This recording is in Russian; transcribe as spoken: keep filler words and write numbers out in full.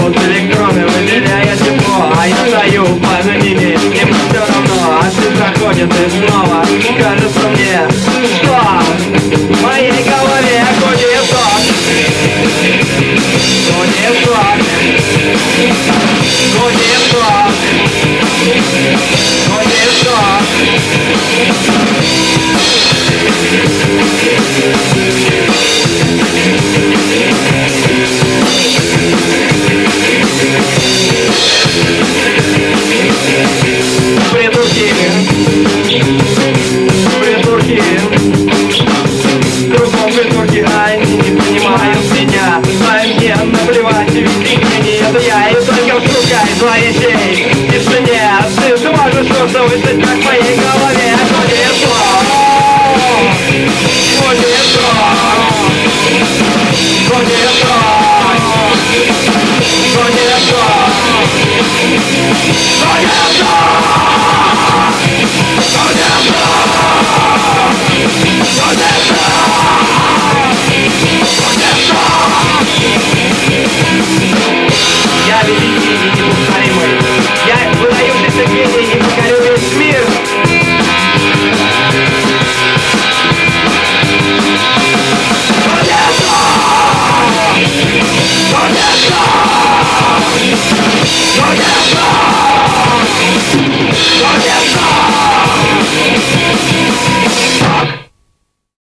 рвут электроны, выделяя тепло. А я стою под ними, им все равно. А ты заходит и снова кажется мне, что в моей голове куди сок, куди сок.